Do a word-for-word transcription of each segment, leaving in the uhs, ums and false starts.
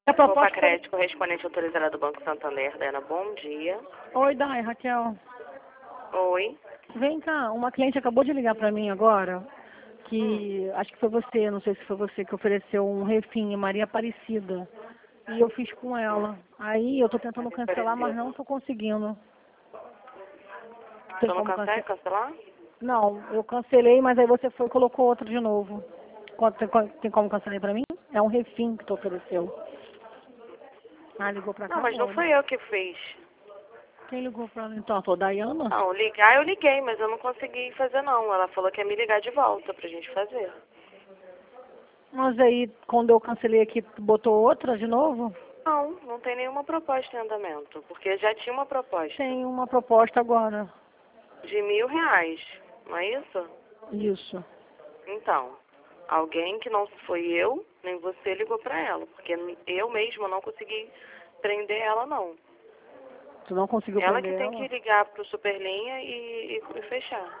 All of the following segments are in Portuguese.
A Opa, proposta... crédito correspondente autorizada do Banco Santander. Dana, bom dia. Oi, Dai, Raquel. Oi. Vem cá, uma cliente acabou de ligar pra mim agora, Hum. que acho que foi você, não sei se foi você, que ofereceu um refim em Maria Aparecida. E eu fiz com ela. Aí eu tô tentando cancelar, mas não tô conseguindo. Tem Tu não como consegue cancelar? cancelar? Não, eu cancelei, mas aí você foi e colocou outro de novo. Quanto- Tem, co- tem como cancelar pra mim? É um refim que tu ofereceu. Ah, ligou pra Não, cá mas não agora. fui eu que fiz. Quem ligou pra ela então? Tô Dayana? Não, ligar eu liguei, mas eu não consegui fazer não. Ela falou que ia me ligar de volta pra gente fazer. Mas aí, quando eu cancelei aqui, tu botou outra de novo? Não, não tem nenhuma proposta em andamento, porque já tinha uma proposta Tem uma proposta agora. de mil reais, não é isso? Isso. Então, alguém que não foi eu, nem você ligou pra ela, porque eu mesma não consegui prender ela não. Tu não conseguiu Ela que prender tem que ela? ligar pro Superlinha e, e, e fechar.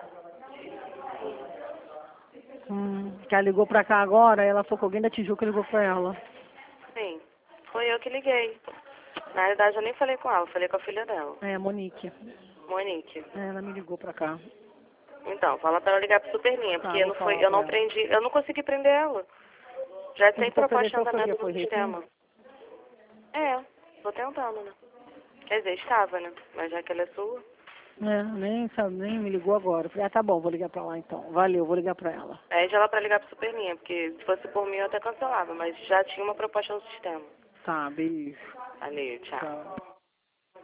Hum, que ela ligou pra cá agora, ela falou que alguém da Tijuca ligou pra ela. Sim, foi eu que liguei. Na realidade eu nem falei com ela, falei com a filha dela, É, Monique. Monique. É, ela me ligou pra cá. Então, fala pra ela ligar pro Superlinha, Tá, porque vou não foi, falar eu pra não ela. prendi, eu não consegui prender ela. Já Mas tem tu proposta em ofereceu foi o quê? andamento Foi no refém? sistema. É, tô tentando, né? Quer dizer, estava, né? Mas já que ela é sua. É, nem sabe, nem me ligou agora. Eu falei, ah, tá bom, vou ligar pra lá então. Valeu, vou ligar pra ela. Pede ela pra ligar pro Superlinha, porque se fosse por mim eu até cancelava, mas já tinha uma proposta no sistema. Tá, beijo. Valeu, tchau. Tchau.